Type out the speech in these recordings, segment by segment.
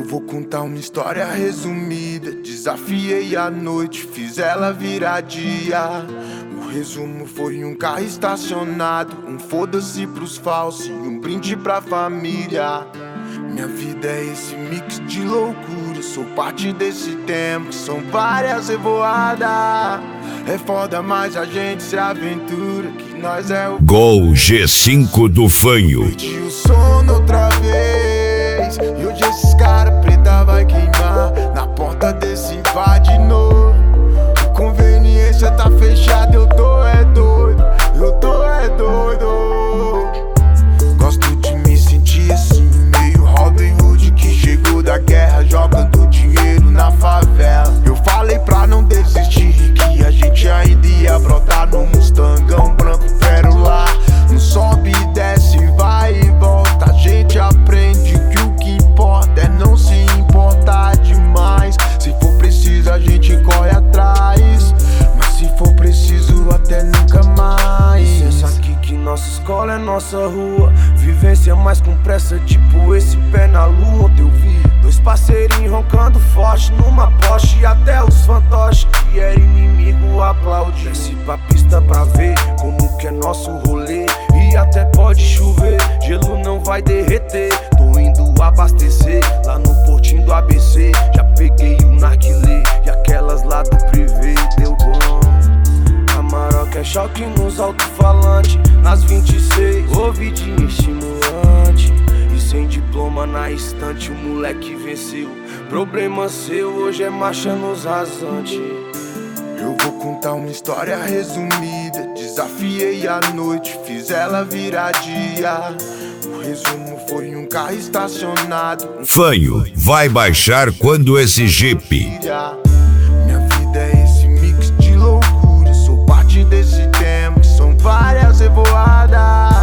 vou contar uma história resumida. Desafiei a noite, fiz ela virar dia. O resumo foi um carro estacionado, um foda-se pros falsos e um brinde pra família. Minha vida é esse mix de loucura, sou parte desse tempo, são várias revoadas. É foda, mas a gente se aventura, que nós é o Gol G5 do Fanho. Perdi o sono outra vez, e hoje esses cara preta vai queimar na porta desse bar de novo. Conveniência tá fechada, eu tô é doido, eu tô é doido. Gosto de me sentir assim, meio Robin Hood que chegou da guerra, jogando dinheiro na favela. Eu falei pra não desistir, que a gente ainda ia brotar no Mustangão branco pérola. Não sobe e desce, vai e volta, a gente aprende que o que importa é não se importar demais. Se for preciso a gente corre atrás, mas se for preciso até nunca mais. Pensa aqui que nossa escola é nossa rua, vivência mais com pressa, tipo esse pé na lua. Ontem eu vi dois parceirinhos roncando forte numa Porsche, até os fantoches que era inimigo aplaude. Desce pra pista pra ver como que é nosso rolê, e até pode chover, gelo não vai derreter. Tô indo abastecer lá no portinho do ABC, já peguei o narguilé e aquelas lá do privê, deu bom. A Maroca é choque nos alto-falantes, nas 26, ouvidinho estimulante. E sem diploma na estante, o moleque venceu. Problema seu, hoje é marcha nos rasantes. Eu vou contar uma história resumida. Desafiei a noite, fiz ela virar dia. O resumo foi um carro estacionado. Fanho vai baixar quando esse Jeep. Minha vida é esse mix de loucura, sou parte desse tempo, são várias revoadas.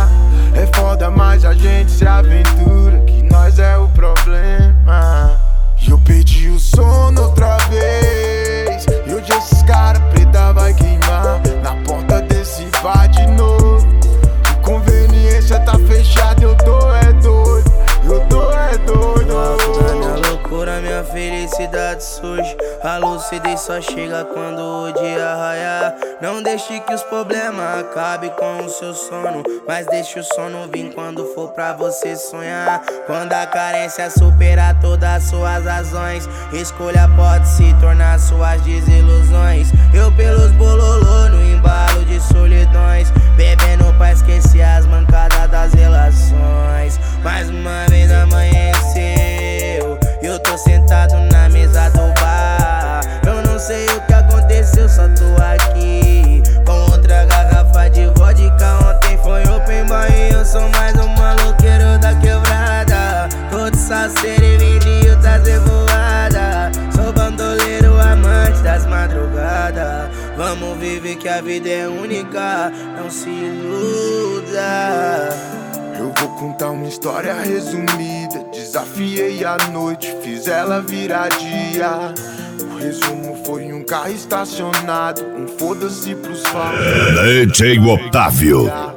É foda, mas a gente se aventura, que nós é o problema. E eu perdi o sono outra vez, e hoje esses cara preta vai queimar na porta desse bar de novo. Conveniência tá fechada, eu tô é doido, eu tô é doido. Minha loucura, minha felicidade surge. A lucidez só chega quando o dia raiar. Não deixe que os problemas acabem com o seu sono, mas deixe o sono vir quando for pra você sonhar. Quando a carência superar todas as suas razões, escolha pode se tornar suas desilusões. Eu pelos bololô no embalo de solidões, bebendo pra esquecer as mancadas das relações. Mais uma vez amanheceu, eu tô sentado na mesa do bar. Eu não sei o que aconteceu, só tô aqui com outra garrafa de vodka. Ontem foi open bar e eu sou mais um maloqueiro da quebrada. Tô de saceiro e vinil das revoadas, sou bandoleiro amante das madrugadas. Vamos viver que a vida é única, não se iluda. Eu vou contar uma história resumida. Desafiei a noite, fiz ela virar dia. O resumo foi um carro estacionado, um foda-se pros falsos. DJ Otávio.